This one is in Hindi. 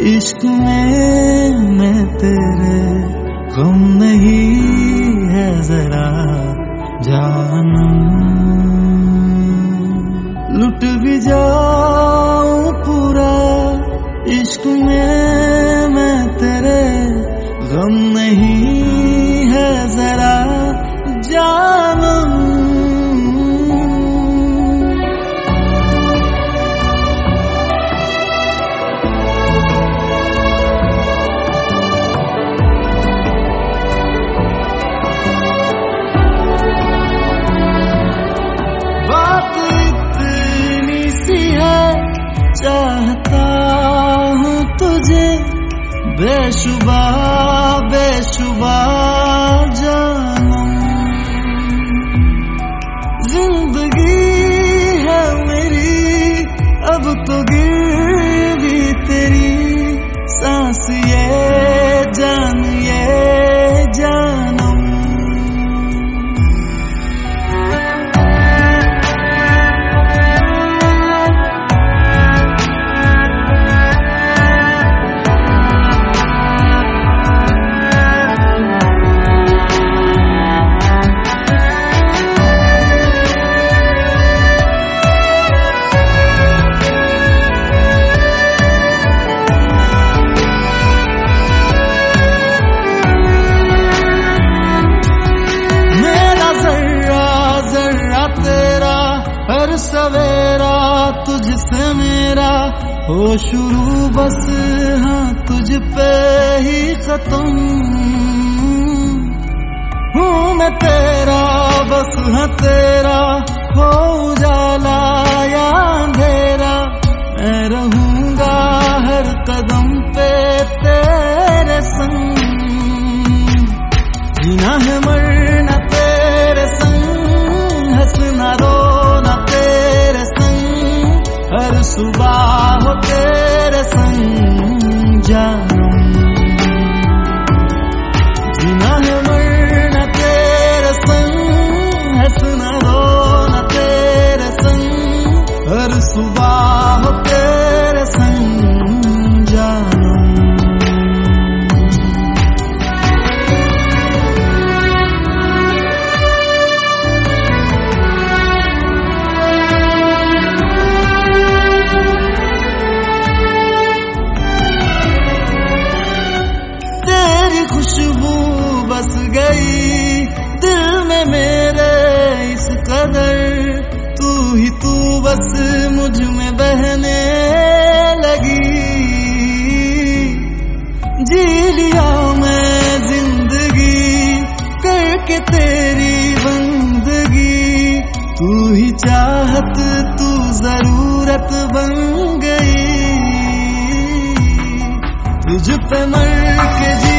इश्क में मैं तेरे गम नहीं है जरा जानम। लुट भी जाऊं पूरा इश्क में मैं तेरे गम नहीं है जरा जानम। चाहता हूँ तुझे बेशुबा बेशुबा जानम। जिंदगी है मेरी अब तो गिर भी तेरी सांस ये जान ये जानम। सवेरा तुझसे मेरा हो शुरू बस हाँ तुझ पे ही खत्म। हूँ मैं तेरा बस हाँ तेरा हो उजाला या अंधेरा। मैं रहूंगा हर कदम पे तेरे संग। जीना है मरना तेरे संग हंसना रोना तेरे संग हर सुबह हो तेरे संग जानम। जीना है मरना तेरे संग हंसना रोना तेरे संग हर सुबह हो तेरे संग जानम। खुशबू बस गई दिल में मेरे इस कदर। तू बस मुझ में बहने लगी। जी लिया मैं जिंदगी करके तेरी बंदगी। तू ही चाहत तू जरूरत बन गई। तुझ पे मर के